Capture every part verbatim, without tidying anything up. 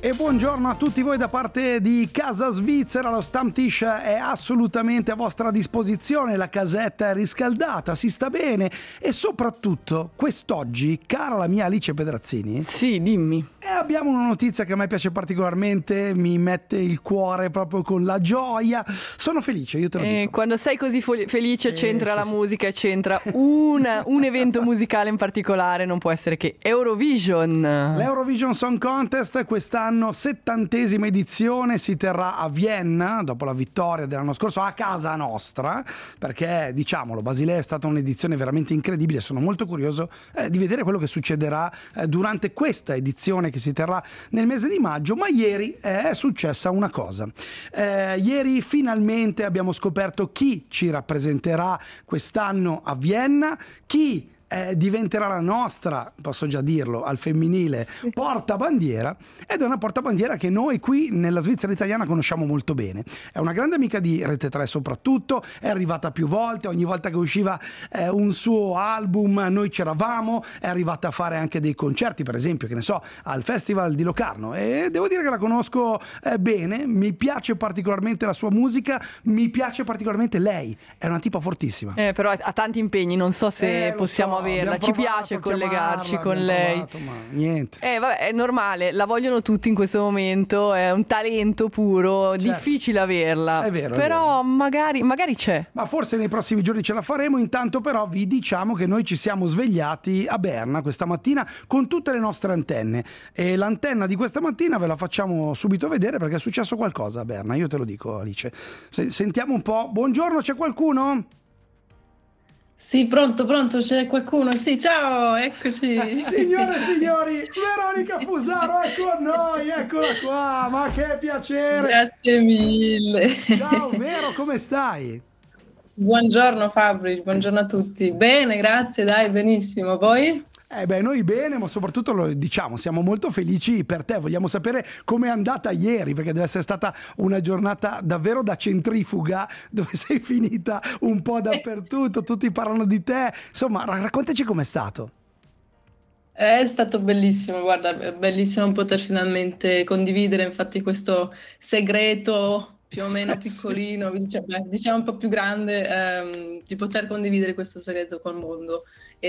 E buongiorno a tutti voi da parte di Casa Svizzera. Lo Stammtisch è assolutamente a vostra disposizione, la casetta è riscaldata, si sta bene e soprattutto quest'oggi, cara la mia Alice Pedrazzini. Sì, dimmi. E abbiamo una notizia che a me piace particolarmente, mi mette il cuore proprio con la gioia. Sono felice, io te lo eh, dico. Quando sei così fo- felice Sì, c'entra sì, la sì. musica e c'entra una, un evento musicale in particolare, non può essere che Eurovision. L'Eurovision Song Contest quest'anno, settantesima edizione, si terrà a Vienna dopo la vittoria dell'anno scorso a casa nostra, perché diciamolo, Basilea è stata un'edizione veramente incredibile. Sono molto curioso eh, di vedere quello che succederà eh, durante questa edizione che si terrà nel mese di maggio. Ma ieri è successa una cosa, eh, ieri finalmente abbiamo scoperto chi ci rappresenterà quest'anno a Vienna, chi Eh, diventerà la nostra, posso già dirlo, al femminile, portabandiera, ed è una portabandiera che noi qui nella Svizzera italiana conosciamo molto bene. È una grande amica di Rete tre soprattutto, è arrivata più volte, ogni volta che usciva eh, un suo album noi c'eravamo, è arrivata a fare anche dei concerti, per esempio, che ne so, al Festival di Locarno, e devo dire che la conosco eh, bene, mi piace particolarmente la sua musica, mi piace particolarmente lei, è una tipa fortissima. Eh, però ha tanti impegni, non so se Eh, lo possiamo so, averla, abbiamo ci provato piace a collegarci chiamarla, con abbiamo lei. provato, ma niente. Eh, vabbè, è normale, la vogliono tutti in questo momento, è un talento puro, Certo. difficile averla. È vero, è però magari, magari c'è. Ma forse nei prossimi giorni ce la faremo. Intanto però vi diciamo che noi ci siamo svegliati a Berna questa mattina con tutte le nostre antenne, e l'antenna di questa mattina ve la facciamo subito vedere perché è successo qualcosa a Berna, io te lo dico, Alice. Se- sentiamo un po'. Buongiorno, c'è qualcuno? Sì, pronto, pronto, c'è qualcuno? Sì, ciao, eccoci. Signore e signori, Veronica Fusaro è con noi, eccola qua, ma che piacere. Grazie mille. Ciao Vero, come stai? Buongiorno Fabri, buongiorno a tutti. Bene, grazie, dai, benissimo. Voi? Eh beh, noi bene, ma soprattutto lo diciamo, siamo molto felici per te. Vogliamo sapere com'è andata ieri, perché deve essere stata una giornata davvero da centrifuga, dove sei finita un po' dappertutto, tutti parlano di te. Insomma, raccontaci com'è stato. È stato bellissimo, guarda, è bellissimo poter finalmente condividere, infatti, questo segreto più o meno piccolino, diciamo, beh, diciamo un po' più grande, ehm, di poter condividere questo segreto col mondo.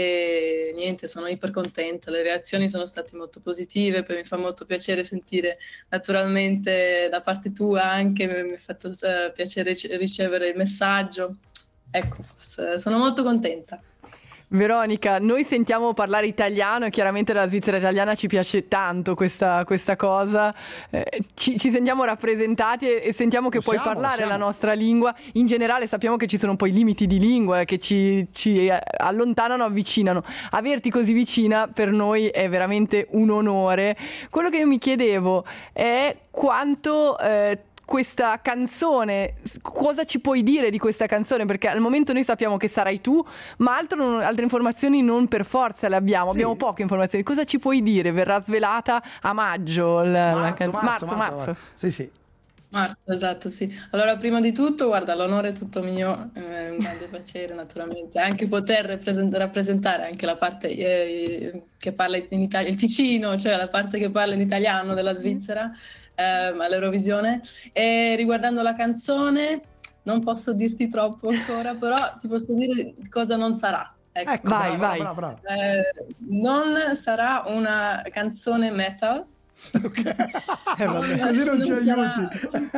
E niente, sono iper contenta, le reazioni sono state molto positive, poi mi fa molto piacere sentire naturalmente da parte tua anche, mi ha fatto eh, piacere ricevere il messaggio. Ecco, s- sono molto contenta. Veronica, noi sentiamo parlare italiano e chiaramente la Svizzera italiana ci piace tanto questa, questa cosa, eh, ci, ci sentiamo rappresentati e, e sentiamo che Lo puoi siamo, parlare lo la siamo. nostra lingua. In generale sappiamo che ci sono un po' i limiti di lingua che ci, ci eh, allontanano, avvicinano. Averti così vicina per noi è veramente un onore. Quello che io mi chiedevo è quanto... Eh, questa canzone, cosa ci puoi dire di questa canzone? Perché al momento noi sappiamo che sarai tu, ma altro non- altre informazioni non per forza le abbiamo, Sì. abbiamo poche informazioni. Cosa ci puoi dire? Verrà svelata a maggio? La, la Marzo, can- marzo, marzo, marzo, marzo. Sì, sì. Marzo, esatto, sì. Allora, prima di tutto, guarda, l'onore è tutto mio, eh, è un grande piacere naturalmente anche poter rappresent- rappresentare anche la parte eh, che parla in Italia, il Ticino, cioè la parte che parla in italiano della Svizzera ehm, all'Eurovisione. E riguardando la canzone, non posso dirti troppo ancora, però ti posso dire cosa non sarà. Ecco. Ecco, Vai, brava, vai. brava, brava. Eh, non sarà una canzone metal. Ok. Eh, vabbè. Così non ci sarà- aiuti.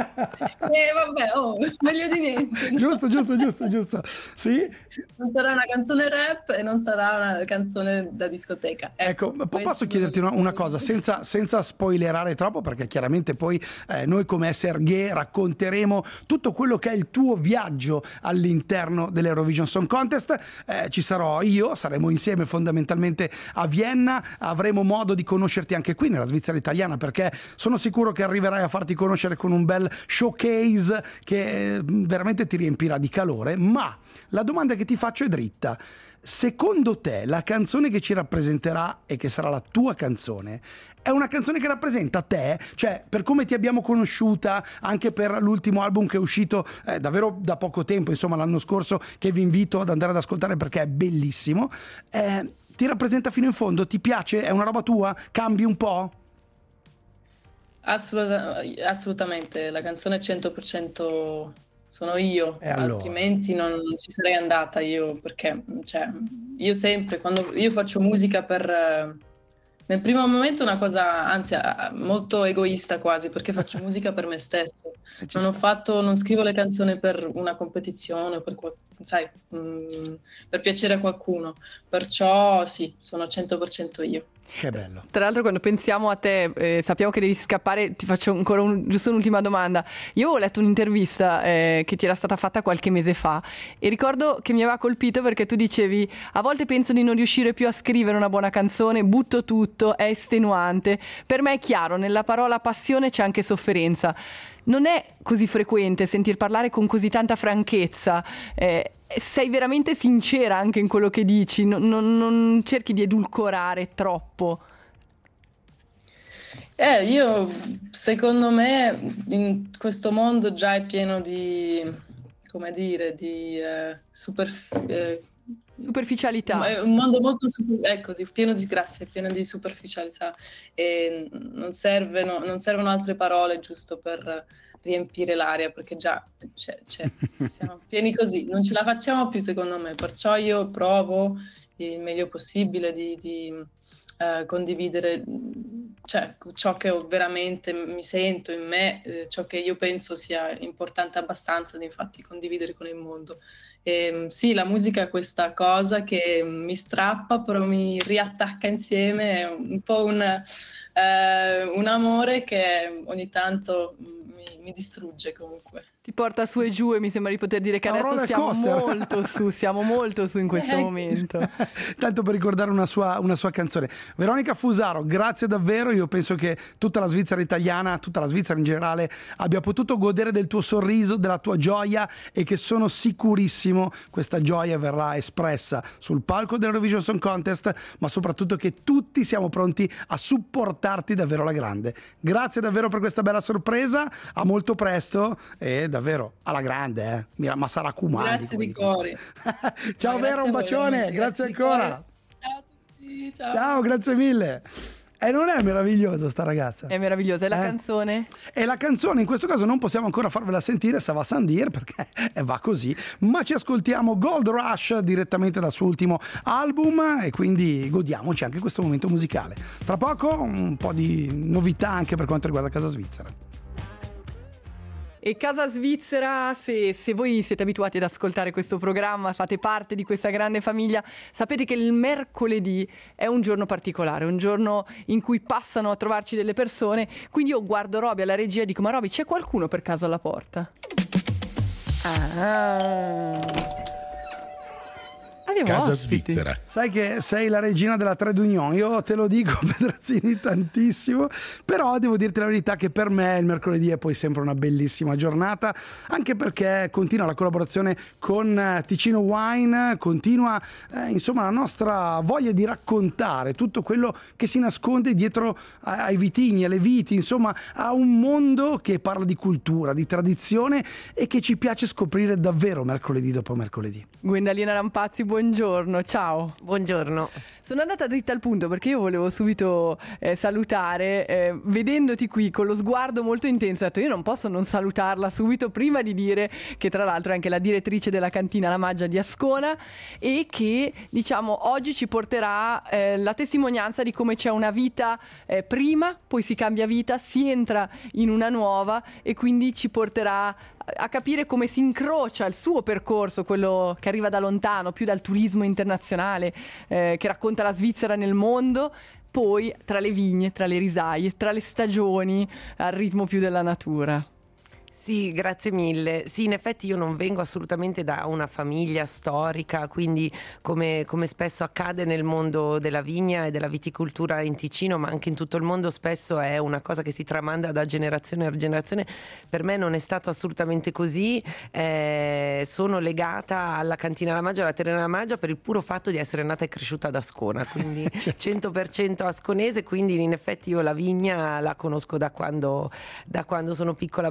Eh, vabbè, oh, meglio di niente. no? Giusto, giusto, giusto, giusto. Sì? Non sarà una canzone rap e non sarà una canzone da discoteca. Ecco, ma questo- posso chiederti una, una cosa, senza, senza spoilerare troppo, perché chiaramente poi eh, noi come S R G racconteremo tutto quello che è il tuo viaggio all'interno dell'Eurovision Song Contest. Eh, ci sarò io, saremo insieme fondamentalmente a Vienna, avremo modo di conoscerti anche qui nella Svizzera italiana, perché sono sicuro che arriverai a farti conoscere con un bel showcase che eh, veramente ti riempirà di calore. Ma la domanda che ti faccio è dritta: secondo te la canzone che ci rappresenterà e che sarà la tua canzone è una canzone che rappresenta te? Cioè, per come ti abbiamo conosciuta, anche per l'ultimo album che è uscito eh, davvero da poco tempo, insomma l'anno scorso, che vi invito ad andare ad ascoltare perché è bellissimo, eh, ti rappresenta fino in fondo? Ti piace? È una roba tua? Cambi un po'? Assoluta- assolutamente, la canzone cento per cento sono io, E allora? altrimenti non ci sarei andata io, perché cioè, io sempre, quando io faccio musica per, eh, nel primo momento una cosa, anzi, eh, molto egoista quasi, perché faccio musica per me stesso. E ci Non ho sta. fatto, non scrivo le canzoni per una competizione, o per, qual- sai, mm, per piacere a qualcuno. Perciò sì, sono cento per cento io. Che bello. Tra l'altro, quando pensiamo a te, eh, sappiamo che devi scappare, ti faccio ancora un- giusto un'ultima domanda. Io ho letto un'intervista eh, che ti era stata fatta qualche mese fa e ricordo che mi aveva colpito perché tu dicevi: a volte penso di non riuscire più a scrivere una buona canzone, butto tutto, è estenuante. Per me è chiaro, nella parola passione c'è anche sofferenza. Non è così frequente sentir parlare con così tanta franchezza. Eh, sei veramente sincera anche in quello che dici, non, non- non cerchi di edulcorare troppo. Eh, io secondo me in questo mondo già è pieno di, come dire, di eh, superf- eh, Superficialità. è un mondo molto super- ecco, di- pieno di grazie, pieno di superficialità e non servono, non servono altre parole giusto per riempire l'aria, perché già c'è, c'è. Siamo pieni così, non ce la facciamo più secondo me, perciò io provo il meglio possibile di, di, eh, condividere, cioè, ciò che ho veramente mi sento in me, eh, ciò che io penso sia importante abbastanza da infatti condividere con il mondo. E, sì, la musica è questa cosa che mi strappa, però mi riattacca insieme, è un po' un, eh, un amore che ogni tanto mi, mi distrugge comunque. Ti porta su e giù e mi sembra di poter dire che A un adesso roller siamo coaster. molto su, siamo molto su in questo Ecco. momento. Tanto per ricordare una sua, una sua canzone. Veronica Fusaro, grazie davvero. Io penso che tutta la Svizzera italiana, tutta la Svizzera in generale, abbia potuto godere del tuo sorriso, della tua gioia, e che sono sicurissimo questa gioia verrà espressa sul palco dell'Eurovision Song Contest, ma soprattutto che tutti siamo pronti a supportarti davvero alla grande. Grazie davvero per questa bella sorpresa, a molto presto e davvero alla grande, eh. Mira, ma sarà Kumandi. Grazie di cuore. Ciao Grazie Vero, a un voi, bacione, veramente, grazie di ancora. cuore. Ciao a tutti, ciao. Ciao, grazie mille. E non è meravigliosa sta ragazza? È meravigliosa. E la Eh? canzone? E la canzone in questo caso non possiamo ancora farvela sentire, ça va sans dire, perché eh, va così, ma ci ascoltiamo Gold Rush direttamente dal suo ultimo album e quindi godiamoci anche questo momento musicale. Tra poco un po' di novità anche per quanto riguarda Casa Svizzera. E Casa Svizzera, se, se voi siete abituati ad ascoltare questo programma, fate parte di questa grande famiglia, sapete che il mercoledì è un giorno particolare, un giorno in cui passano a trovarci delle persone, quindi io guardo Roby alla regia e dico: ma Roby, c'è qualcuno per caso alla porta? Ah. Abbiamo Casa ospiti. Svizzera. Sai che sei la regina della trade union, io te lo dico Pedrazzini tantissimo, però devo dirti la verità che per me il mercoledì è poi sempre una bellissima giornata, anche perché continua la collaborazione con Ticino Wine, continua eh, insomma la nostra voglia di raccontare tutto quello che si nasconde dietro ai vitigni, alle viti, insomma a un mondo che parla di cultura, di tradizione e che ci piace scoprire davvero mercoledì dopo mercoledì. Gwendalina Rampazzi, buongiorno, ciao. Buongiorno. Sono andata dritta al punto perché io volevo subito eh, salutare, eh, vedendoti qui con lo sguardo molto intenso, ho detto io non posso non salutarla subito prima di dire che tra l'altro è anche la direttrice della cantina La Maggia di Ascona e che diciamo oggi ci porterà eh, la testimonianza di come c'è una vita eh, prima, poi si cambia vita, si entra in una nuova e quindi ci porterà a capire come si incrocia il suo percorso, quello che arriva da lontano, più dal turismo internazionale, eh, che racconta la Svizzera nel mondo, poi tra le vigne, tra le risaie, tra le stagioni, al ritmo più della natura. Sì, grazie mille. Sì, in effetti io non vengo assolutamente da una famiglia storica, quindi come, come spesso accade nel mondo della vigna e della viticoltura in Ticino, ma anche in tutto il mondo spesso è una cosa che si tramanda da generazione a generazione. Per me non è stato assolutamente così. Eh, sono legata alla cantina La Maggia, alla Terena La Maggia, per il puro fatto di essere nata e cresciuta ad Ascona, quindi cento per cento asconese, quindi in effetti io la vigna la conosco da quando, da quando sono piccola, ma mai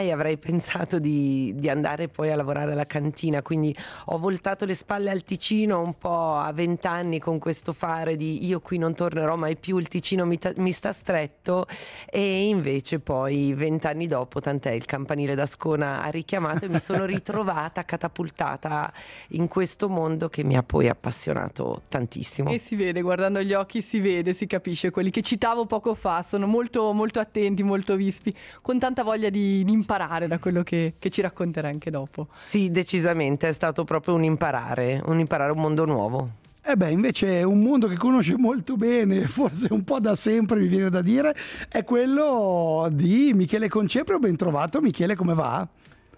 mai avrei pensato di, di andare poi a lavorare alla cantina, quindi ho voltato le spalle al Ticino un po' a vent'anni con questo fare di io qui non tornerò mai più, il Ticino mi, ta- mi sta stretto, e invece poi vent'anni dopo, tant'è, il campanile d'Ascona ha richiamato e mi sono ritrovata catapultata in questo mondo che mi ha poi appassionato tantissimo. E si vede, guardando gli occhi si vede, si capisce, quelli che citavo poco fa sono molto, molto attenti, molto vispi, con tanta voglia di, di imparare da quello che, che ci racconterà anche dopo. Sì, decisamente, è stato proprio un imparare, un imparare un mondo nuovo. E beh, invece un mondo che conosce molto bene, forse un po' da sempre mi viene da dire, è quello di Michele Conceprio. Ben trovato Michele, come va?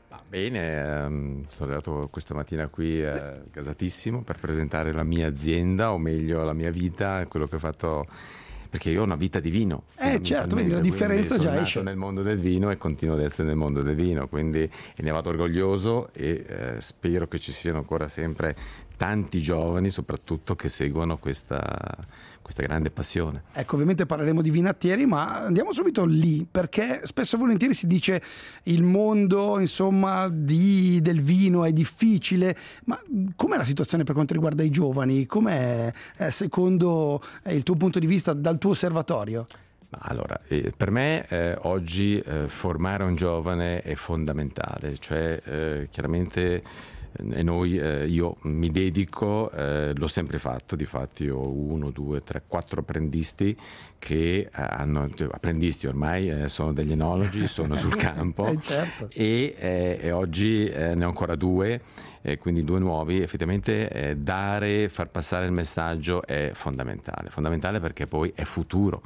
Bene, ehm, sono arrivato questa mattina qui eh, gasatissimo per presentare la mia azienda, o meglio la mia vita, quello che ho fatto, perché io ho una vita di vino. Eh certo, vedi la differenza già esce. Sono nato nel mondo del vino e continuo ad essere nel mondo del vino, quindi ne vado orgoglioso e eh, spero che ci siano ancora sempre tanti giovani soprattutto che seguono questa, questa grande passione. Ecco, ovviamente parleremo di vinattieri, ma andiamo subito lì, perché spesso e volentieri si dice il mondo, insomma, di, del vino è difficile, ma com'è la situazione per quanto riguarda i giovani? Com'è eh, secondo eh, il tuo punto di vista, dal tuo osservatorio? Allora, eh, per me eh, oggi eh, formare un giovane è fondamentale, cioè eh, chiaramente e noi, eh, io mi dedico, eh, l'ho sempre fatto, difatti ho uno, due, tre, quattro apprendisti che eh, hanno, cioè, apprendisti ormai eh, sono degli enologi, sono sul campo eh, certo. e, eh, e oggi eh, ne ho ancora due, eh, quindi due nuovi. Effettivamente eh, dare, far passare il messaggio è fondamentale, fondamentale perché poi è futuro.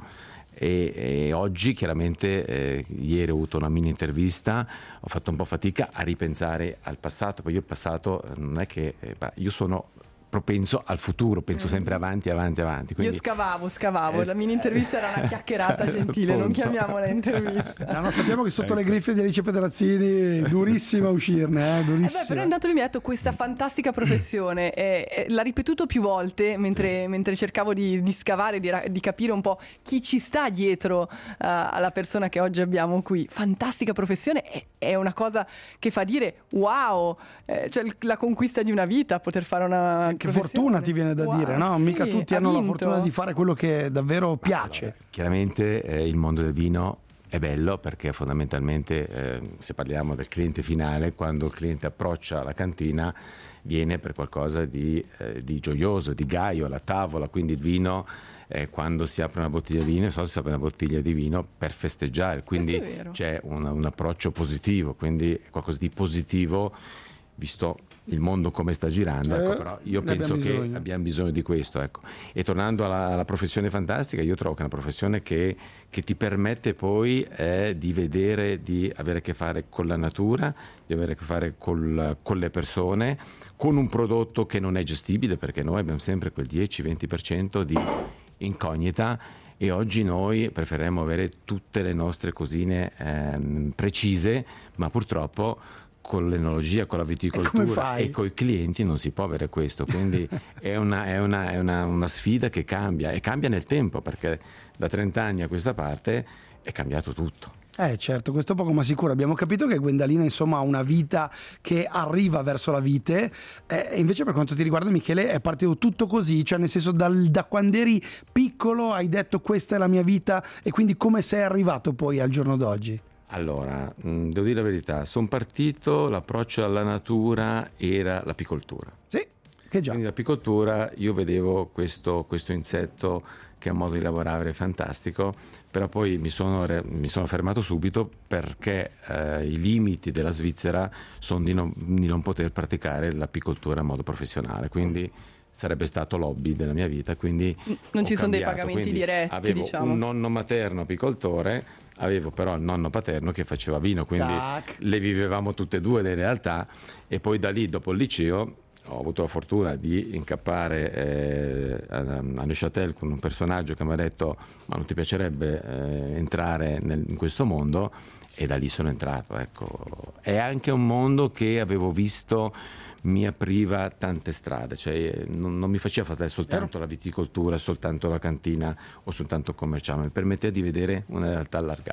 E, e oggi chiaramente eh, ieri ho avuto una mini intervista, ho fatto un po' fatica a ripensare al passato, poi io il passato non è che eh, io sono propenso al futuro, penso sempre avanti, avanti, avanti. Quindi... Io scavavo, scavavo, eh, la mini intervista era una chiacchierata gentile, non chiamiamola intervista. No, no, sappiamo che sotto le griffe di Alice Pedrazzini è durissima uscirne, eh, durissima. Eh beh, però intanto lui mi ha detto questa fantastica professione, eh, eh, l'ha ripetuto più volte mentre, mentre cercavo di, di scavare, di, di capire un po' chi ci sta dietro uh, alla persona che oggi abbiamo qui. Fantastica professione, è, è una cosa che fa dire wow, eh, cioè la conquista di una vita, poter fare una... Che fortuna ti viene da wow, dire, no? Sì, mica tutti hanno vinto. la fortuna di fare quello che davvero piace. Allora, chiaramente eh, il mondo del vino è bello perché fondamentalmente eh, se parliamo del cliente finale, quando il cliente approccia la cantina viene per qualcosa di, eh, di gioioso, di gaio alla tavola, quindi il vino eh, quando si apre una bottiglia di vino, so, si apre una bottiglia di vino per festeggiare, quindi c'è un, un approccio positivo, quindi qualcosa di positivo visto il mondo come sta girando, ecco, eh, però io penso che bisogno. abbiamo bisogno di questo, ecco. E tornando alla, alla professione fantastica, io trovo che è una professione che, che ti permette poi eh, di vedere, di avere a che fare con la natura, di avere a che fare col, con le persone, con un prodotto che non è gestibile, perché noi abbiamo sempre quel dieci venti per cento di incognita e oggi noi preferiremmo avere tutte le nostre cosine ehm, precise, ma purtroppo con l'enologia, con la viticoltura e, e con i clienti non si può avere questo, quindi è, una, è, una, è una, una sfida che cambia e cambia nel tempo, perché da trenta anni a questa parte è cambiato tutto. Eh certo, questo è poco ma sicuro. Abbiamo capito che Gwendalina insomma ha una vita che arriva verso la vite, e eh, invece per quanto ti riguarda Michele è partito tutto così, cioè nel senso dal, da quando eri piccolo hai detto questa è la mia vita, e quindi come sei arrivato poi al giorno d'oggi? Allora, mh, devo dire la verità, sono partito, l'approccio alla natura era l'apicoltura. Sì, che già. Quindi l'apicoltura, io vedevo questo, questo insetto che ha un modo di lavorare fantastico, però poi mi sono, mi sono fermato subito perché eh, i limiti della Svizzera sono di non, di non poter praticare l'apicoltura in modo professionale, quindi sarebbe stato l'hobby della mia vita, quindi non ci sono cambiato. dei pagamenti Quindi diretti, avevo diciamo. un nonno materno apicoltore, avevo però il nonno paterno che faceva vino, quindi Tac. le vivevamo tutte e due le realtà, e poi da lì dopo il liceo ho avuto la fortuna di incappare eh, a, a Neuchâtel con un personaggio che mi ha detto ma non ti piacerebbe eh, entrare nel, in questo mondo, e da lì sono entrato, ecco. È anche un mondo che avevo visto mi apriva tante strade, cioè non, non mi faceva fare soltanto la viticoltura, soltanto la cantina o soltanto il commerciale, mi permetteva di vedere una realtà allargata.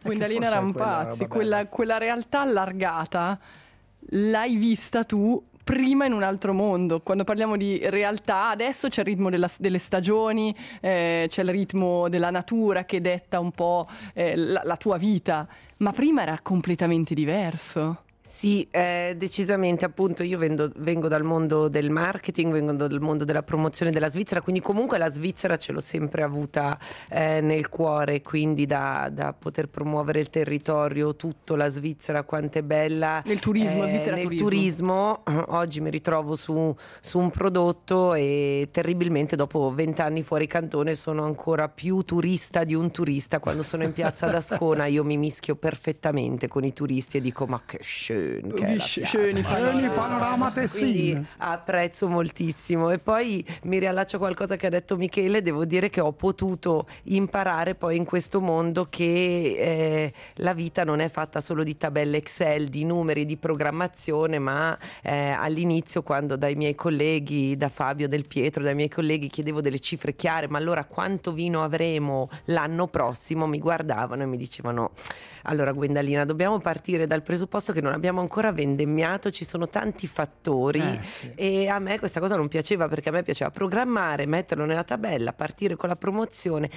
Gwendalina Rampazzi, quella, quella realtà allargata l'hai vista tu prima in un altro mondo. Quando parliamo di realtà, adesso c'è il ritmo della, delle stagioni, eh, c'è il ritmo della natura che detta un po' eh, la, la tua vita, ma prima era completamente diverso. Sì, eh, decisamente, appunto io vengo, vengo dal mondo del marketing, vengo dal mondo della promozione della Svizzera, quindi comunque la Svizzera ce l'ho sempre avuta eh, nel cuore, quindi da, da poter promuovere il territorio, tutto, la Svizzera quanto è bella. Nel turismo, eh, Svizzera nel turismo. turismo, oggi mi ritrovo su, su un prodotto e terribilmente dopo vent'anni fuori cantone sono ancora più turista di un turista. Quando sono in piazza d'Ascona io mi mischio perfettamente con i turisti e dico ma che schön, che è la schöni piazza. panorama Tessin. Quindi apprezzo moltissimo. E poi mi riallaccio a qualcosa che ha detto Michele, devo dire che ho potuto imparare poi in questo mondo che eh, la vita non è fatta solo di tabelle Excel, di numeri, di programmazione, ma eh, all'inizio quando dai miei colleghi, da Fabio Del Pietro, dai miei colleghi chiedevo delle cifre chiare, ma allora quanto vino avremo l'anno prossimo, mi guardavano e mi dicevano allora Gwendalina, dobbiamo partire dal presupposto che non abbiamo ancora vendemmiato, ci sono tanti fattori eh, sì. E a me questa cosa non piaceva, perché a me piaceva programmare, metterlo nella tabella, partire con la promozione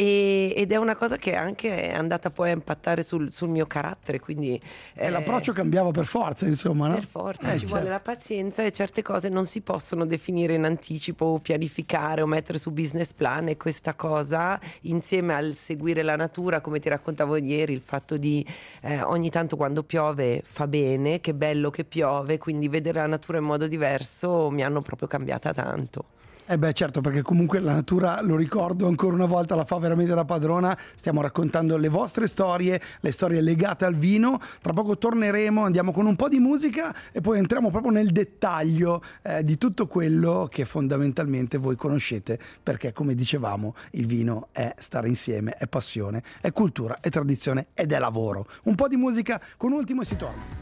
e, ed è una cosa che anche è andata poi a impattare sul, sul mio carattere, quindi e eh, l'approccio cambiava per forza, insomma, no? per forza eh, ci certo. vuole la pazienza e certe cose non si possono definire in anticipo o pianificare o mettere su business plan, e questa cosa insieme al seguire la natura, come ti raccontavo ieri, il fatto di eh, ogni tanto quando piove fa bene, che bello che piove, quindi vedere la natura in modo diverso mi hanno proprio cambiata tanto. Eh beh certo, perché comunque la natura, lo ricordo ancora una volta, la fa veramente da padrona. Stiamo raccontando le vostre storie, le storie legate al vino. Tra poco torneremo, andiamo con un po' di musica e poi entriamo proprio nel dettaglio eh, di tutto quello che fondamentalmente voi conoscete, perché come dicevamo il vino è stare insieme, è passione, è cultura, è tradizione ed è lavoro. Un po' di musica con Ultimo e si torna.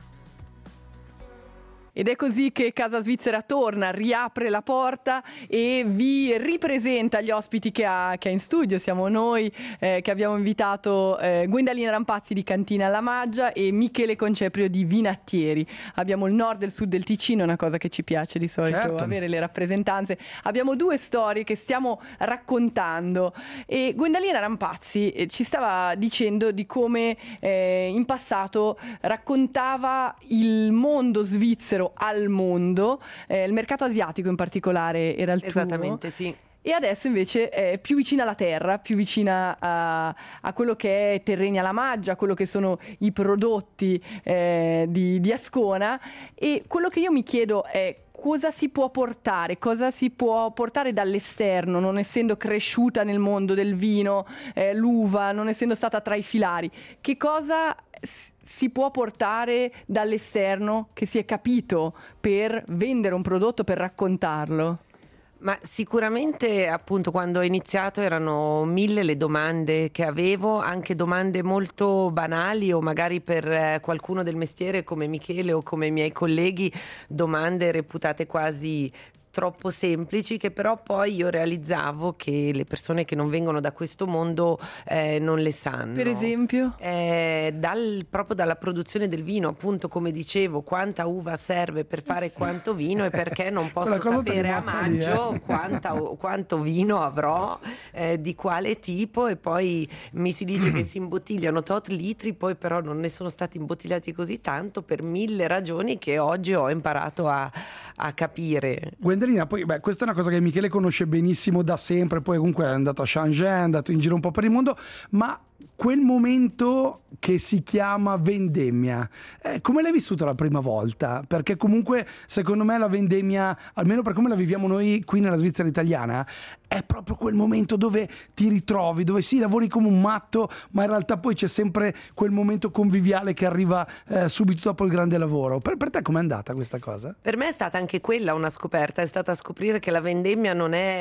Ed è così che Casa Svizzera torna, riapre la porta e vi ripresenta gli ospiti che ha, che ha in studio. Siamo noi eh, che abbiamo invitato eh, Gwendalina Rampazzi di Cantina alla Maggia e Michele Conceprio di Vinattieri. Abbiamo il nord e il sud del Ticino, una cosa che ci piace di solito, certo, avere le rappresentanze. Abbiamo due storie che stiamo raccontando e Gwendalina Rampazzi eh, ci stava dicendo di come eh, in passato raccontava il mondo svizzero al mondo, eh, il mercato asiatico in particolare era il Esattamente, tuo. sì. E adesso invece è più vicina alla terra, più vicina a, a quello che è Terreni alla Maggia, quello che sono i prodotti eh, di, di Ascona. E quello che io mi chiedo è cosa si può portare, cosa si può portare dall'esterno, non essendo cresciuta nel mondo del vino, eh, l'uva, non essendo stata tra i filari. Che cosa si può portare dall'esterno che si è capito per vendere un prodotto, per raccontarlo? Ma sicuramente appunto quando ho iniziato erano mille le domande che avevo, anche domande molto banali o magari per qualcuno del mestiere come Michele o come i miei colleghi domande reputate quasi troppo semplici, che però poi io realizzavo che le persone che non vengono da questo mondo eh, non le sanno. Per esempio? Eh, dal, proprio dalla produzione del vino, appunto come dicevo, quanta uva serve per fare quanto vino e perché non posso sapere a maggio lì, eh? quanta, quanto vino avrò, eh, di quale tipo, e poi mi si dice che si imbottigliano tot litri, poi però non ne sono stati imbottigliati così tanto per mille ragioni che oggi ho imparato a, a capire. Gwendalina, poi beh, questa è una cosa che Michele conosce benissimo da sempre, poi comunque è andato a Shenzhen, è andato in giro un po' per il mondo, ma quel momento che si chiama vendemmia, eh, come l'hai vissuta la prima volta? Perché comunque secondo me la vendemmia, almeno per come la viviamo noi qui nella Svizzera italiana, è proprio quel momento dove ti ritrovi, dove sì, lavori come un matto, ma in realtà poi c'è sempre quel momento conviviale che arriva eh, subito dopo il grande lavoro. Per, per te com'è andata questa cosa? Per me è stata anche quella una scoperta, è stata scoprire che la vendemmia non è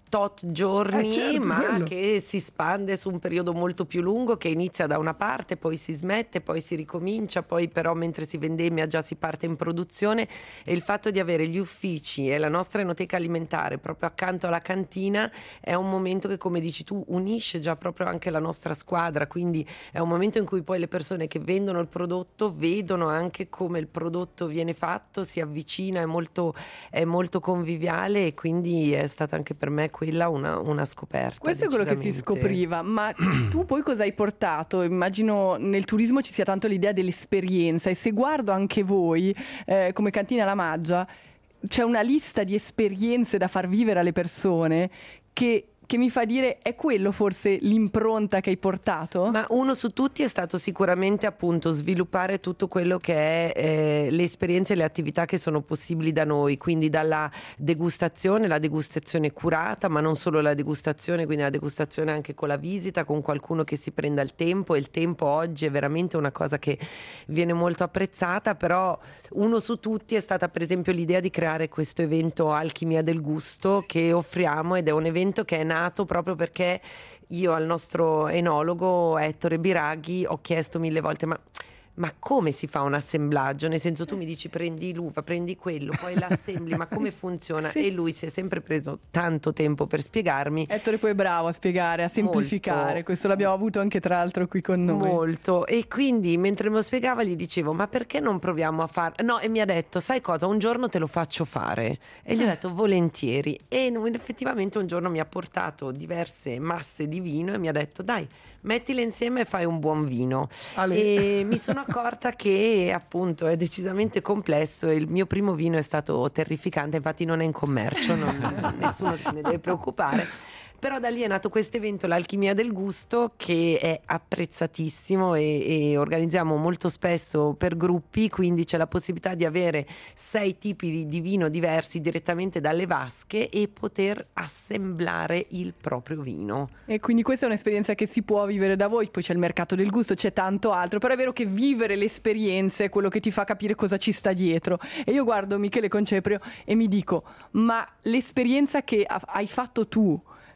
tot giorni, eh certo, ma quello. che si spande su un periodo molto più lungo, che inizia da una parte, poi si smette, poi si ricomincia, poi però mentre si vendemmia già si parte in produzione, e il fatto di avere gli uffici e la nostra enoteca alimentare proprio accanto alla cantina è un momento che, come dici tu, unisce già proprio anche la nostra squadra, quindi è un momento in cui poi le persone che vendono il prodotto vedono anche come il prodotto viene fatto, si avvicina, è molto, è molto conviviale, e quindi è stata anche per me quella una, una scoperta. Questo è quello che si scopriva, ma tu poi cosa hai portato? Immagino nel turismo ci sia tanto l'idea dell'esperienza, e se guardo anche voi eh, come Cantina La Maggia, c'è una lista di esperienze da far vivere alle persone che... che mi fa dire, è quello forse l'impronta che hai portato? Ma uno su tutti è stato sicuramente appunto sviluppare tutto quello che è eh, le esperienze e le attività che sono possibili da noi, quindi dalla degustazione, la degustazione curata, ma non solo la degustazione, quindi la degustazione anche con la visita, con qualcuno che si prenda il tempo, e il tempo oggi è veramente una cosa che viene molto apprezzata. Però uno su tutti è stata per esempio l'idea di creare questo evento Alchimia del Gusto che offriamo, ed è un evento che è nato proprio perché io al nostro enologo Ettore Biraghi ho chiesto mille volte ma ma come si fa un assemblaggio? Nel senso, tu mi dici prendi l'uva, prendi quello, poi l'assembli, ma come funziona? Sì. E lui si è sempre preso tanto tempo per spiegarmi. Ettore poi è bravo a spiegare, a semplificare, molto, questo l'abbiamo avuto anche tra l'altro qui con noi. Molto, e quindi mentre me lo spiegava gli dicevo ma perché non proviamo a fare? No, e mi ha detto sai cosa, un giorno te lo faccio fare, e gli ho detto volentieri, e effettivamente un giorno mi ha portato diverse masse di vino e mi ha detto dai, mettile insieme e fai un buon vino. Ale. E mi sono accorta che appunto è decisamente complesso, e il mio primo vino è stato terrificante, infatti non è in commercio, non, nessuno se ne deve preoccupare. Però da lì è nato questo evento, l'Alchimia del Gusto, che è apprezzatissimo, e, e organizziamo molto spesso per gruppi, quindi c'è la possibilità di avere sei tipi di, di vino diversi direttamente dalle vasche e poter assemblare il proprio vino. E quindi questa è un'esperienza che si può vivere da voi, poi c'è il mercato del gusto, c'è tanto altro, però è vero che vivere l'esperienza è quello che ti fa capire cosa ci sta dietro. E io guardo Michele Conceprio e mi dico, ma l'esperienza che hai fatto tu,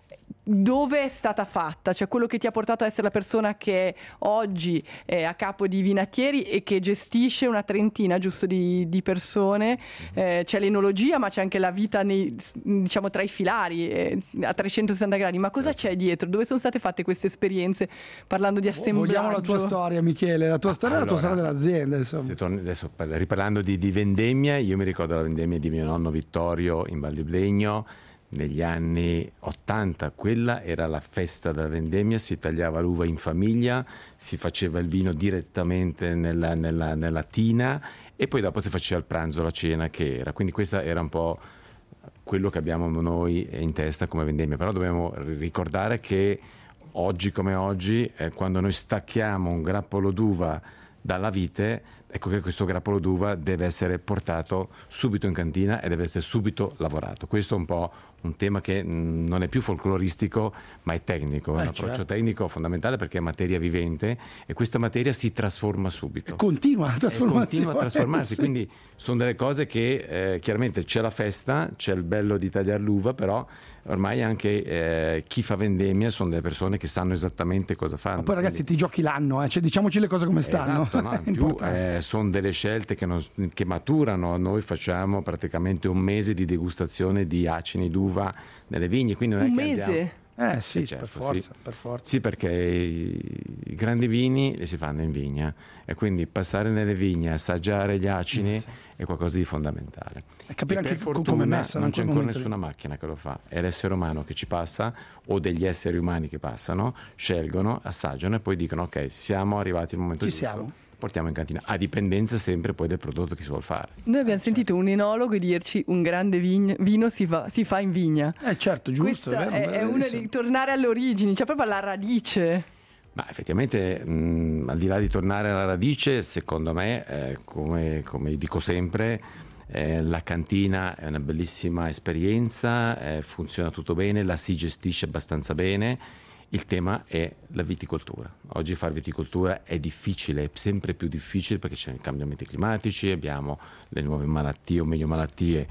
dove è stata fatta? Cioè quello che ti ha portato a essere la persona che oggi è a capo di vinatieri e che gestisce una trentina giusto di, di persone, eh, c'è l'enologia ma c'è anche la vita nei, diciamo tra i filari eh, a trecentosessanta gradi, ma cosa c'è dietro? Dove sono state fatte queste esperienze, parlando di assemblaggio? Vogliamo la tua storia, Michele, la tua ah, storia è allora, la tua storia dell'azienda, insomma. Se torni, adesso riparlando di, di vendemmia, io mi ricordo la vendemmia di mio nonno Vittorio in Val di Blegno negli anni ottanta. Quella era la festa della vendemmia, si tagliava l'uva in famiglia, si faceva il vino direttamente nella, nella, nella tina, e poi dopo si faceva il pranzo, la cena che era. Quindi questa era un po' quello che abbiamo noi in testa come vendemmia. Però dobbiamo ricordare che oggi come oggi, eh, quando noi stacchiamo un grappolo d'uva dalla vite, ecco che questo grappolo d'uva deve essere portato subito in cantina e deve essere subito lavorato. Questo è un po' un tema che mh, non è più folcloristico, ma è tecnico, è eh, un approccio certo. tecnico fondamentale, perché è materia vivente e questa materia si trasforma subito. Continua a trasformarsi. Continua a trasformarsi, sì. Quindi sono delle cose che eh, chiaramente c'è la festa, c'è il bello di tagliare l'uva, però ormai anche eh, chi fa vendemmia sono delle persone che sanno esattamente cosa fanno. Ma poi ragazzi quindi... ti giochi l'anno, eh? Cioè, diciamoci le cose come stanno. Esatto, no? In più eh, sono delle scelte che, non, che maturano. Noi facciamo praticamente un mese di degustazione di acini d'uva nelle vigne, quindi non è un che mese? Andiamo... Eh sì, eh certo, per forza, sì. per forza. Sì, perché i, i grandi vini li si fanno in vigna, e quindi passare nelle vigne, assaggiare gli acini, sì. è qualcosa di fondamentale. E capire e anche per fortuna come messa, non c'è ancora momento... nessuna macchina che lo fa, è l'essere umano che ci passa, o degli esseri umani che passano, scelgono, assaggiano e poi dicono ok, siamo arrivati al momento ci giusto. Siamo. Portiamo in cantina, a dipendenza sempre poi del prodotto che si vuol fare. Noi abbiamo sentito un enologo dirci un grande vign- vino si fa, si fa in vigna. Eh certo, giusto. Questa è, vero, è, è uno di tornare alle origini, cioè proprio alla radice. Ma effettivamente mh, al di là di tornare alla radice, secondo me, eh, come, come dico sempre, eh, la cantina è una bellissima esperienza, eh, funziona tutto bene, la si gestisce abbastanza bene. Il tema è la viticoltura. Oggi fare viticoltura è difficile, è sempre più difficile, perché c'è i cambiamenti climatici, abbiamo le nuove malattie o meglio malattie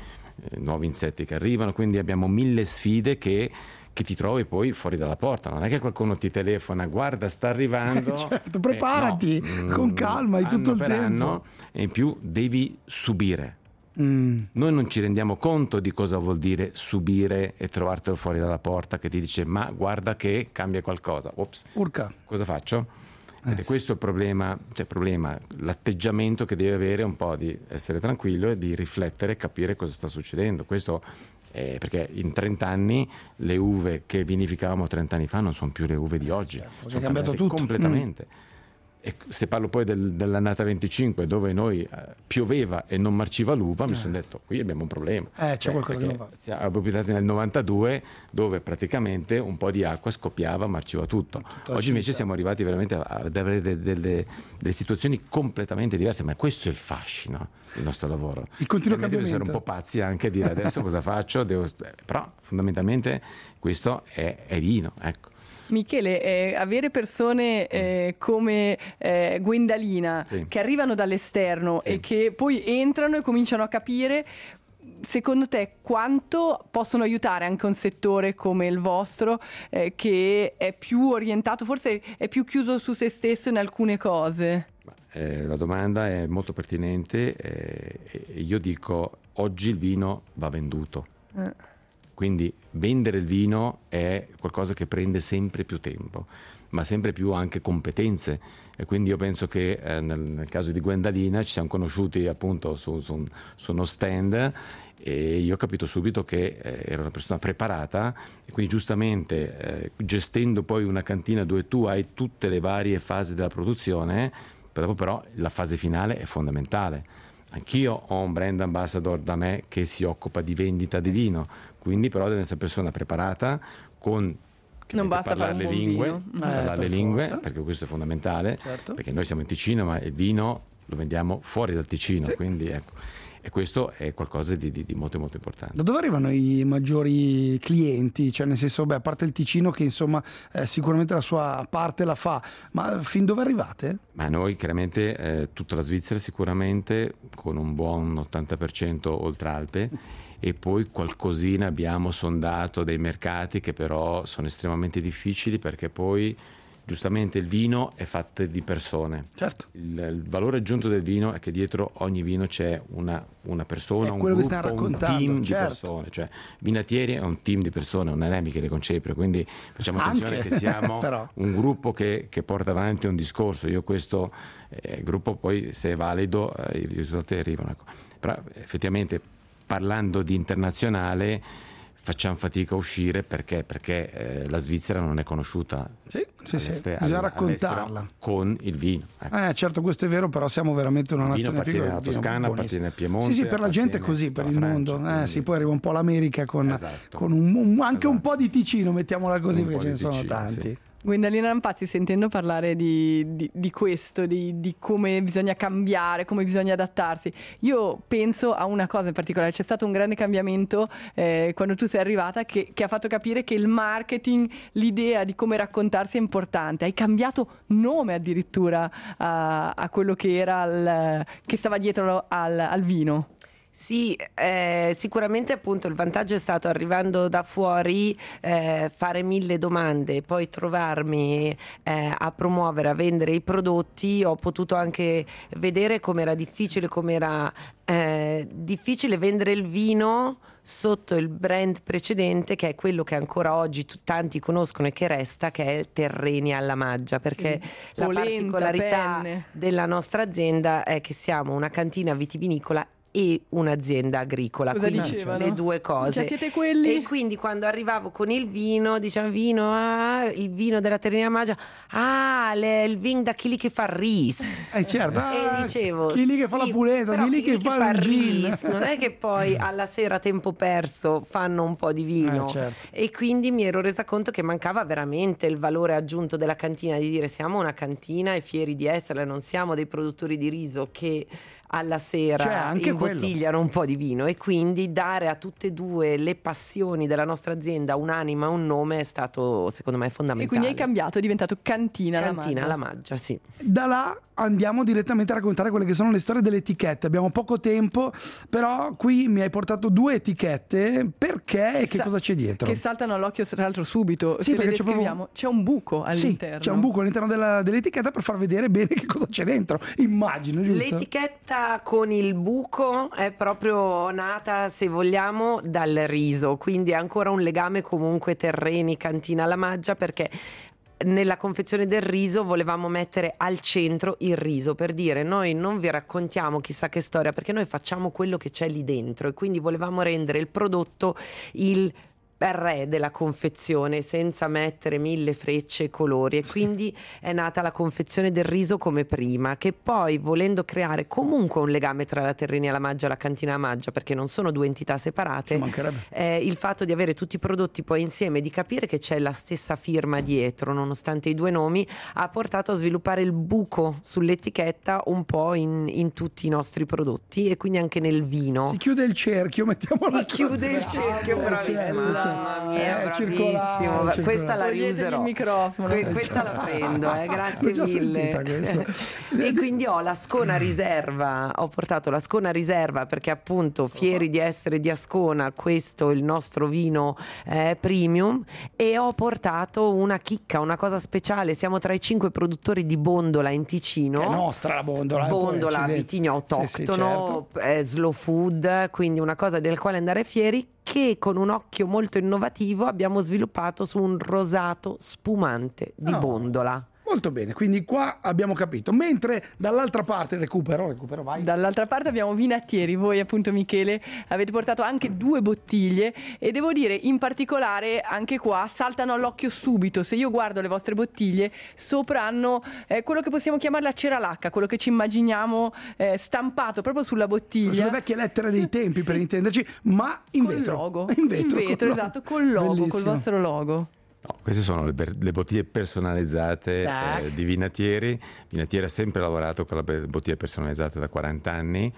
eh, nuovi insetti che arrivano, quindi abbiamo mille sfide che che ti trovi poi fuori dalla porta, non è che qualcuno ti telefona, guarda sta arrivando, certo, preparati, eh, no, con calma, hai tutto il tempo anno, e in più devi subire. Mm. Noi non ci rendiamo conto di cosa vuol dire subire e trovartelo fuori dalla porta che ti dice ma guarda che cambia qualcosa. Ops, Urca. cosa faccio? Eh, Ed è questo il problema, cioè il problema, l'atteggiamento che deve avere, un po' di essere tranquillo e di riflettere e capire cosa sta succedendo. Questo è perché in trenta anni le uve che vinificavamo trenta anni fa non sono più le uve di oggi, certo, sono è cambiato tutto completamente. Mm. E se parlo poi del, dell'annata venticinque dove noi eh, pioveva e non marciva l'uva, mi Eh. sono detto qui abbiamo un problema. Eh, c'è qualcosa che non va. Siamo abitati nel novantadue dove praticamente un po' di acqua scoppiava, marciva tutto. Tutta Oggi la invece città. siamo arrivati veramente ad avere de- delle, delle situazioni completamente diverse, ma questo è il fascino del nostro lavoro. Il continuo Ovviamente bisogna essere un cambiamento. po' pazzi anche a dire adesso cosa faccio, devo st- però fondamentalmente questo è, è vino, ecco. Michele, eh, avere persone eh, come eh, Gwendalina Sì. che arrivano dall'esterno Sì. e che poi entrano e cominciano a capire, secondo te quanto possono aiutare anche un settore come il vostro eh, che è più orientato, forse è più chiuso su se stesso in alcune cose? Eh, la domanda è molto pertinente eh, e io dico oggi il vino va venduto. Eh. Quindi vendere il vino è qualcosa che prende sempre più tempo, ma sempre più anche competenze. E quindi io penso che eh, nel, nel caso di Gwendalina ci siamo conosciuti appunto su, su, su uno stand e io ho capito subito che eh, era una persona preparata e quindi giustamente eh, gestendo poi una cantina dove tu hai tutte le varie fasi della produzione, poi dopo però la fase finale è fondamentale. Anch'io ho un brand ambassador da me che si occupa di vendita di vino, quindi però deve essere una persona preparata con che Non deve basta parlare fare le un buon lingue, vino. parlare Eh, le per lingue, forza. perché questo è fondamentale, Certo. perché noi siamo in Ticino, ma il vino lo vendiamo fuori dal Ticino, Sì. quindi ecco. E questo è qualcosa di, di, di molto molto importante. Da dove arrivano i maggiori clienti? Cioè nel senso, beh, a parte il Ticino che insomma eh, sicuramente la sua parte la fa, ma fin dove arrivate? Ma noi chiaramente eh, tutta la Svizzera sicuramente con un buon ottanta per cento oltre Alpe e poi qualcosina abbiamo sondato dei mercati che però sono estremamente difficili perché poi giustamente il vino è fatto di persone. Certo. Il, il valore aggiunto del vino è che dietro ogni vino c'è una, una persona, È un quello che gruppo, stai un raccontando, team certo. di persone. Cioè, Vinatieri è un team di persone, non è lei Michele Conceprio, quindi facciamo attenzione Anche, che siamo però. un gruppo che, che porta avanti un discorso. Io questo eh, gruppo poi se è valido eh, i risultati arrivano. Ecco. Però effettivamente parlando di internazionale facciamo fatica a uscire perché, perché eh, la Svizzera non è conosciuta Sì, sì, sì, all'este- bisogna all- raccontarla. all'estero con il vino. Ecco. Eh, certo, questo è vero, però siamo veramente una Il vino nazione appartiene piccola, alla il vino Toscana, buonissimo. appartiene al Piemonte. Sì, sì, per la gente è appartiene così, per alla il Francia, mondo. Eh, quindi- sì, poi arriva un po' l'America con, Esatto. con un, un- anche un Esatto. po' di Ticino, mettiamola così, Un perché po' ce ne di sono Ticino, tanti. sì. Gwendalina Rampazzi, sentendo parlare di, di, di questo, di, di come bisogna cambiare, come bisogna adattarsi, io penso a una cosa in particolare. C'è stato un grande cambiamento eh, quando tu sei arrivata che, che ha fatto capire che il marketing, l'idea di come raccontarsi è importante. Hai cambiato nome addirittura a, a quello che era il, che stava dietro al, al vino. Sì, eh, sicuramente appunto il vantaggio è stato arrivando da fuori eh, fare mille domande, poi trovarmi eh, a promuovere, a vendere i prodotti. Ho potuto anche vedere com'era difficile, com'era eh, difficile vendere il vino sotto il brand precedente, che è quello che ancora oggi tu, tanti conoscono e che resta, che è Terreni alla Maggia, perché Mm. la Polenta, particolarità penne. della nostra azienda è che siamo una cantina vitivinicola e un'azienda agricola, Cosa quindi dicevano? le due cose. Cioè, siete quelli? E quindi quando arrivavo con il vino, diciamo vino, ah, il vino della Terreni alla Maggia, ah, le, il vino da chi lì che fa ris. Eh, certo. Ah, E dicevo chi lì che fa sì, la pulenta, però chi lì che, fa il gin. ris, non è che poi alla sera a tempo perso fanno un po' di vino. Eh, certo. E quindi mi ero resa conto che mancava veramente il valore aggiunto della cantina, di dire siamo una cantina e fieri di esserla, non siamo dei produttori di riso che alla sera cioè, anche imbottigliano un po' di vino, e quindi dare a tutte e due le passioni della nostra azienda un'anima, un nome è stato secondo me fondamentale. E quindi hai cambiato, è diventato Cantina, Cantina La Maggia. La Maggia, sì. Da là andiamo direttamente a raccontare quelle che sono le storie delle etichette. Abbiamo poco tempo, però qui mi hai portato due etichette. Perché e che Sa- cosa c'è dietro? Che saltano all'occhio tra l'altro subito, Sì, se le perché c'è descriviamo. proprio- C'è un buco all'interno. Sì, c'è un buco all'interno della- dell'etichetta per far vedere bene che cosa c'è dentro, immagino, giusto? L'etichetta con il buco è proprio nata, se vogliamo, dal riso, quindi è ancora un legame comunque Terreni Cantina La Maggia, perché nella confezione del riso volevamo mettere al centro il riso, per dire noi non vi raccontiamo chissà che storia, perché noi facciamo quello che c'è lì dentro, e quindi volevamo rendere il prodotto il re della confezione senza mettere mille frecce e colori, e quindi è nata la confezione del riso come prima, che poi, volendo creare comunque un legame tra la Terreni La Maggia e la Cantina La Maggia, perché non sono due entità separate, Ci mancherebbe. eh, il fatto di avere tutti i prodotti poi insieme, di capire che c'è la stessa firma dietro nonostante i due nomi, ha portato a sviluppare il buco sull'etichetta un po' in, in tutti i nostri prodotti, e quindi anche nel vino. Si chiude il cerchio, mettiamola Si chiude il cerchio, bravissima. Mamma mia, Eh, bravissimo. circolare, circolare. Questa la Toglietegli riuserò. il microfono. Que- questa la prendo, eh, grazie L'ho già mille. sentita questa. E quindi ho la Ascona Riserva, ho portato la Ascona Riserva perché appunto fieri di essere di Ascona, questo è il nostro vino eh, premium, e ho portato una chicca, una cosa speciale. Siamo tra i cinque produttori di bondola in Ticino. Che è nostra la bondola. eh, poi Bondola, accidenti. vitigno autoctono, Sì, sì, certo. eh, slow food, quindi una cosa del quale andare fieri, che con un occhio molto innovativo abbiamo sviluppato su un rosato spumante di Oh. bondola. Molto bene, quindi qua abbiamo capito. Mentre dall'altra parte, recupero, recupero, vai. Dall'altra parte abbiamo Vinatieri, voi appunto Michele avete portato anche due bottiglie, e devo dire in particolare anche qua saltano all'occhio subito. Se io guardo le vostre bottiglie, sopra hanno eh, quello che possiamo chiamare la ceralacca, quello che ci immaginiamo eh, stampato proprio sulla bottiglia. Sulle vecchie lettere dei Sì, tempi, sì. per intenderci, ma in Col vetro. logo, In vetro, in vetro, col logo. esatto, col logo, col Bellissimo. vostro logo. No, queste sono le, ber- le bottiglie personalizzate Tac. eh, di Vinatieri. Vinatieri ha sempre lavorato con la be- bottiglie personalizzate da quaranta anni,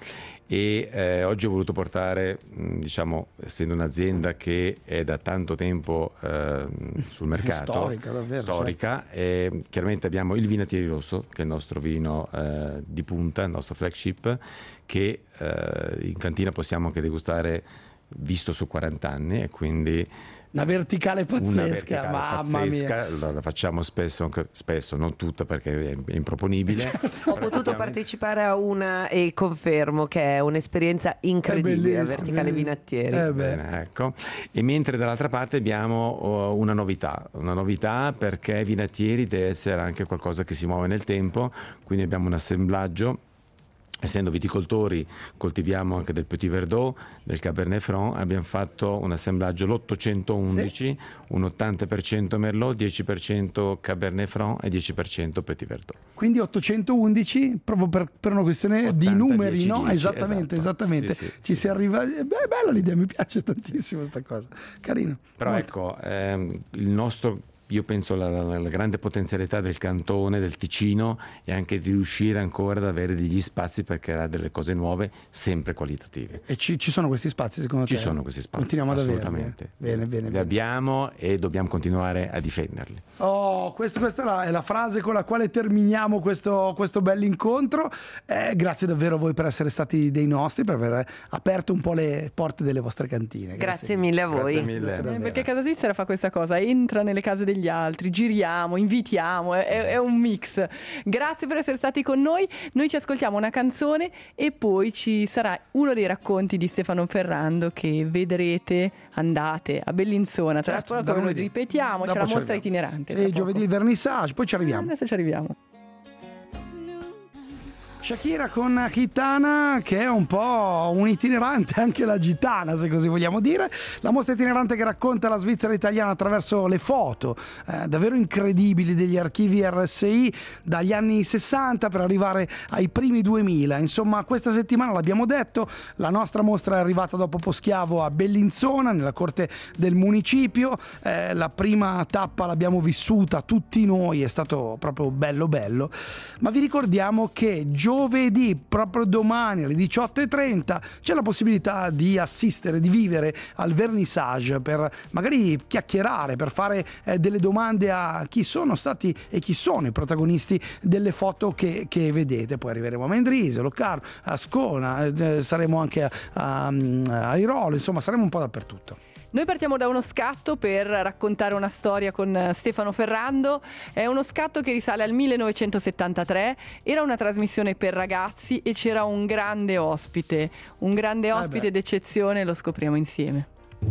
e eh, oggi ho voluto portare, mh, diciamo, essendo un'azienda che è da tanto tempo eh, sul mercato, Storica, davvero, storica, e chiaramente abbiamo il Vinatieri Rosso, che è il nostro vino eh, di punta, il nostro flagship, che eh, in cantina possiamo anche degustare visto su quaranta anni, e quindi Una verticale pazzesca, una verticale mamma pazzesca, mia. la, la facciamo spesso, anche- spesso, non tutta perché è, è improponibile. Ho potuto partecipare a una e confermo che è un'esperienza incredibile, la bellissimo, verticale bellissimo. Vinatieri. Eh, beh. Bene, ecco. E mentre dall'altra parte abbiamo oh, una novità, una novità perché Vinatieri deve essere anche qualcosa che si muove nel tempo, quindi abbiamo un assemblaggio. Essendo viticoltori, coltiviamo anche del Petit Verdot, del Cabernet Franc. Abbiamo fatto un assemblaggio l'ottocentoundici, un ottanta per cento Merlot, dieci per cento Cabernet Franc e dieci per cento Petit Verdot. Quindi ottocentoundici proprio per, per una questione di ottanta, numeri, dieci, no? dieci, esattamente, esatto. esattamente. Sì, sì, Ci sì, si sì. arriva. Eh, Beh, è bella l'idea, mi piace tantissimo questa cosa. Carino. Però Molto. ecco, ehm, il nostro, io penso la, la, la grande potenzialità del cantone, del Ticino, è anche di riuscire ancora ad avere degli spazi per creare delle cose nuove, sempre qualitative. E ci, ci sono questi spazi secondo Ci te? sono questi spazi, Continuiamo ad averli. assolutamente. Bene, bene, Li bene. abbiamo e dobbiamo continuare a difenderli. Oh, questa, questa è, la, è la frase con la quale terminiamo questo, questo bell'incontro. Eh, grazie davvero a voi per essere stati dei nostri, per aver aperto un po' le porte delle vostre cantine. Grazie mille a voi. Grazie mille. Grazie Eh, davvero. perché Casa Svizzera fa questa cosa, entra nelle case degli altri, giriamo, invitiamo, è, è- è un mix. Grazie per essere stati con noi. Noi ci ascoltiamo una canzone e poi ci sarà uno dei racconti di Stefano Ferrando che vedrete, andate a Bellinzona. Tra Certo, l'altro da poi noi lunedì. ripetiamo, Dopo c'è la ci mostra arriviamo. itinerante. Sì, tra poco. giovedì il vernissage, poi ci arriviamo. Adesso ci arriviamo. Shakira con Gitana, che è un po' un itinerante, anche la gitana se così vogliamo dire. La mostra itinerante che racconta la Svizzera italiana attraverso le foto eh, davvero incredibili degli archivi R S I dagli anni sessanta per arrivare ai primi duemila. Insomma, questa settimana l'abbiamo detto, la nostra mostra è arrivata dopo Poschiavo a Bellinzona, nella corte del municipio. Eh, la prima tappa l'abbiamo vissuta tutti noi, è stato proprio bello bello. Ma vi ricordiamo che giovedì, proprio domani alle diciotto e trenta, c'è la possibilità di assistere, di vivere al vernissage per magari chiacchierare, per fare eh, delle domande a chi sono stati e chi sono i protagonisti delle foto che, che vedete. Poi arriveremo a Mendrisio, Locarno, a Ascona, eh, saremo anche a, a, a Airolo, insomma saremo un po' dappertutto. Noi partiamo da uno scatto per raccontare una storia con Stefano Ferrando. È uno scatto che risale al millenovecentosettantatré, era una trasmissione per ragazzi e c'era un grande ospite, un grande ospite eh d'eccezione, lo scopriamo insieme.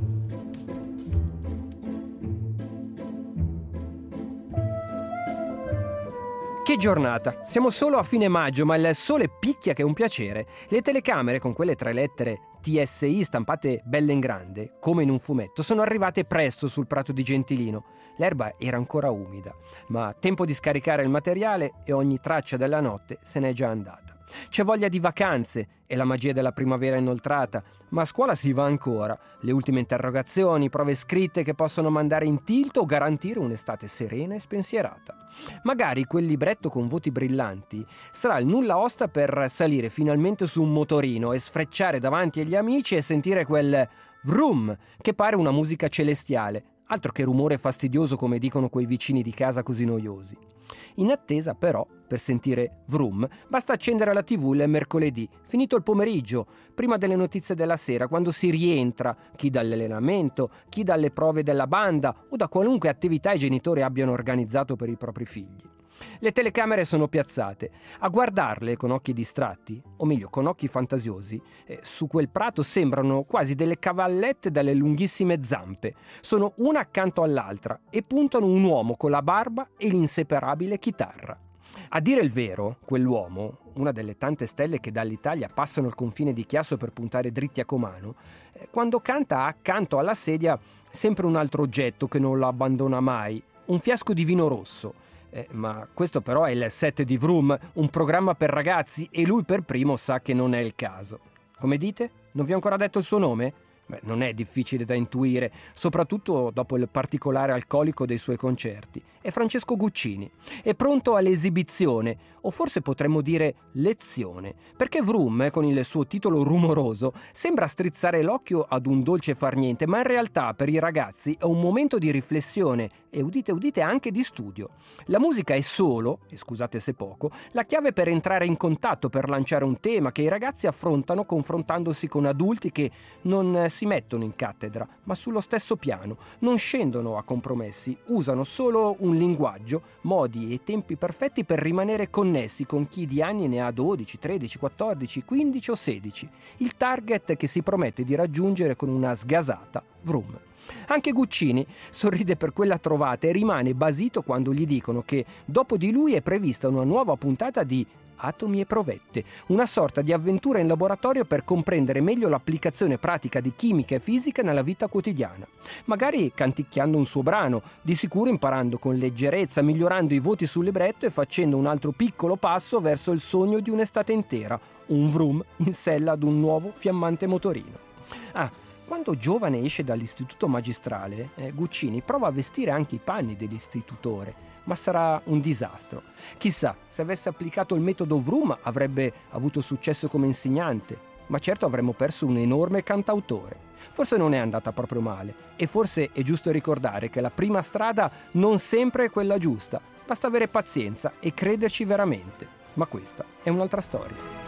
Che giornata! Siamo solo a fine maggio, ma il sole picchia che è un piacere. Le telecamere con quelle tre lettere T S I stampate belle in grande, come in un fumetto, sono arrivate presto sul prato di Gentilino. L'erba era ancora umida, ma tempo di scaricare il materiale e ogni traccia della notte se n'è già andata. C'è voglia di vacanze e la magia della primavera inoltrata, ma a scuola si va ancora. Le ultime interrogazioni, prove scritte che possono mandare in tilt o garantire un'estate serena e spensierata. Magari quel libretto con voti brillanti sarà il nulla osta per salire finalmente su un motorino e sfrecciare davanti agli amici e sentire quel vroom che pare una musica celestiale, altro che rumore fastidioso come dicono quei vicini di casa così noiosi. In attesa però, per sentire vroom, basta accendere la tivù il mercoledì, finito il pomeriggio, prima delle notizie della sera, quando si rientra, chi dall'allenamento, chi dalle prove della banda o da qualunque attività i genitori abbiano organizzato per i propri figli. Le telecamere sono piazzate. A guardarle con occhi distratti, o meglio con occhi fantasiosi, eh, su quel prato sembrano quasi delle cavallette dalle lunghissime zampe. Sono una accanto all'altra e puntano un uomo con la barba e l'inseparabile chitarra. A dire il vero, quell'uomo, una delle tante stelle che dall'Italia passano il confine di Chiasso per puntare dritti a Comano, eh, quando canta ha accanto alla sedia sempre un altro oggetto che non lo abbandona mai, un fiasco di vino rosso. Eh, ma questo però è il set di Vroom, un programma per ragazzi, e lui per primo sa che non è il caso. Come dite? Non vi ho ancora detto il suo nome? Beh, non è difficile da intuire, soprattutto dopo il particolare alcolico dei suoi concerti. È Francesco Guccini. È pronto all'esibizione, o forse potremmo dire lezione, perché Vroom, con il suo titolo rumoroso, sembra strizzare l'occhio ad un dolce far niente, ma in realtà per i ragazzi è un momento di riflessione e, udite udite, anche di studio. La musica è solo, e scusate se poco, la chiave per entrare in contatto, per lanciare un tema che i ragazzi affrontano confrontandosi con adulti che non si mettono in cattedra, ma sullo stesso piano, non scendono a compromessi, usano solo un linguaggio, modi e tempi perfetti per rimanere connessi con chi di anni ne ha dodici, tredici, quattordici, quindici o sedici, il target che si promette di raggiungere con una sgasata Vroom. Anche Guccini sorride per quella trovata e rimane basito quando gli dicono che dopo di lui è prevista una nuova puntata di Atomi e provette, una sorta di avventura in laboratorio per comprendere meglio l'applicazione pratica di chimica e fisica nella vita quotidiana. Magari canticchiando un suo brano, di sicuro imparando con leggerezza, migliorando i voti sul libretto e facendo un altro piccolo passo verso il sogno di un'estate intera, un Vroom in sella ad un nuovo fiammante motorino. Ah, quando giovane esce dall'istituto magistrale, eh, Guccini prova a vestire anche i panni dell'istitutore, ma sarà un disastro. Chissà, se avesse applicato il metodo Vroom avrebbe avuto successo come insegnante, ma certo avremmo perso un enorme cantautore. Forse non è andata proprio male, e forse è giusto ricordare che la prima strada non sempre è quella giusta, basta avere pazienza e crederci veramente. Ma questa è un'altra storia.